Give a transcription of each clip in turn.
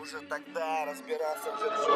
Уже тогда я разбирался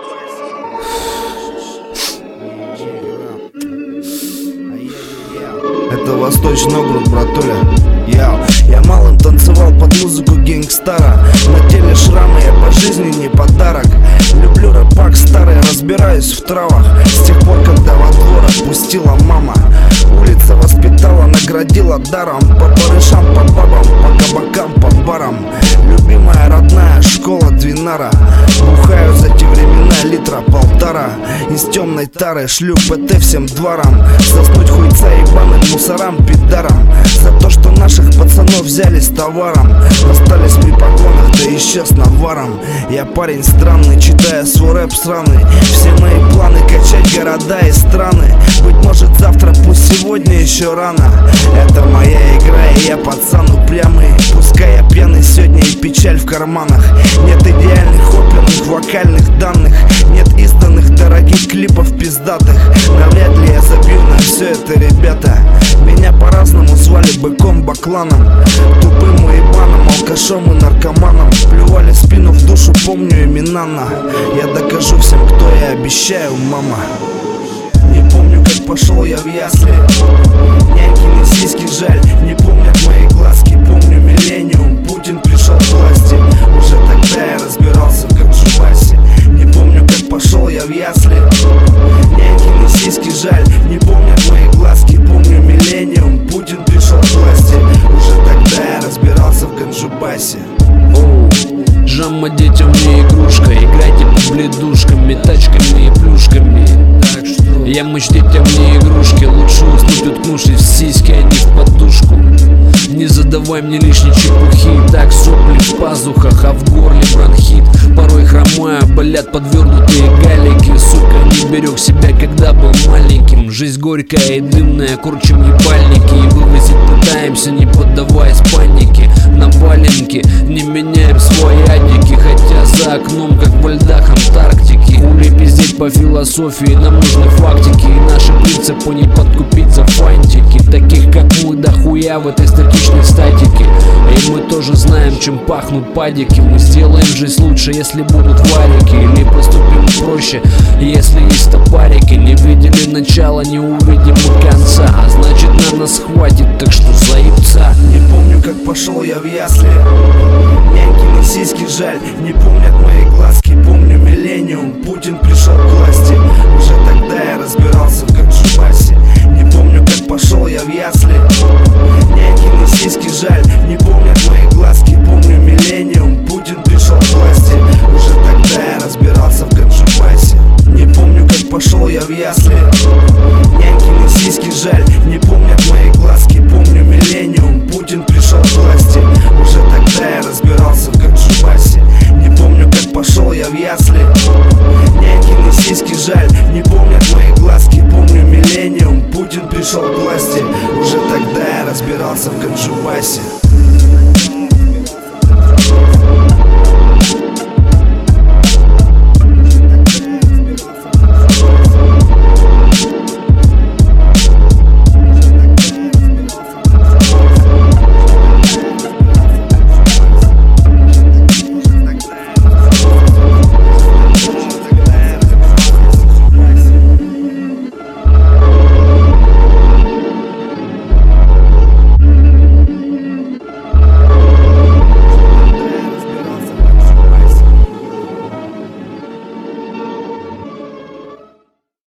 в это Восточный округ, братуля. Я малым танцевал под музыку гангстара. На теле шрамы, я по жизни не подарок. Люблю рэпак старый, разбираюсь в травах. С тех пор, когда во двор отпустила мама, улица воспитала, наградила даром. По барышам, по бабам, по кабакам, по барам. Любимая родная школа Двинара. Бухаю за те времена литра полтора. Из темной тары шлю ПТ всем дворам. Заснуть хуйца ебаным мусорам, пидарам. За то, что наших пацанов взяли с товаром. Остались при погонах, да еще с наваром. Я парень странный, читая свой рэп сраный. Все мои планы качать города и страны. Быть может завтра, пусть сегодня еще рано. Это моя игра, и я пацан упрямый. Пускай я пьяный сегодня и печаль в карманах. Нет идеальных оперных вокальных данных. Нет изданных дорогих клипов пиздатых. Навряд ли я забью на все это, ребята. Меня по-разному звали быком, бакланом, тупым уебаном, алкашом и наркоманом. Плювали в спину, в душу, помню имена. Я докажу всем, кто я, обещаю, мама. Не помню, как пошел я в ясли. Нянькины сиськи жаль, не помнят мои глазки. Помню миллениум, Путин пришел к власти. Уже тогда я разбирался в Ганджубасе. Не помню, как пошел я в ясли. Нянькины сиськи жаль, не помнят мои глазки. Помню миллениум, Путин пришел к власти. Уже тогда я разбирался в Ганджубасе. Жамма детям не игрушка. Играйте по бледушками, тачками и плюшками. Так что я мыч детям не игрушки. Лучше уснуть, уткнувшись в сиськи, а не в подушку. Не задавай мне лишней чепухи. Так сопли в пазухах, а в горле бронхит. Порой хромая, болят подвернутые галики. Сука, не берег себя, когда был маленьким. Жизнь горькая и дымная, курчим ебальники. И вывозить пытаемся, не поддаваясь панике. На валенке не меняем свои адики. Хотя за окном, как во льдах Антарктики. Хули пиздеть по философии, нам нужны фактики. И наши принципы не подкупить за фантики. Таких как мы дохуя в этой статичной статике. И мы тоже знаем, чем пахнут падики. Мы сделаем жизнь лучше, если будут варики. Или поступим проще, если есть топарики. Не видели начала, не увидим и конца. А значит на нас хватит, так что заебца. Не помню, как пошел я в ясли. Нянькины сиськи жаль, не помнят мои глазки. Помню миллениум, Путин пришел к власти. Уже тогда я разбирался в Ганджубасе. Не помню, как пошел я в ясли. Нянькины сиськи жаль, не помнят мои глазки. Помню миллениум, Путин пришел к власти.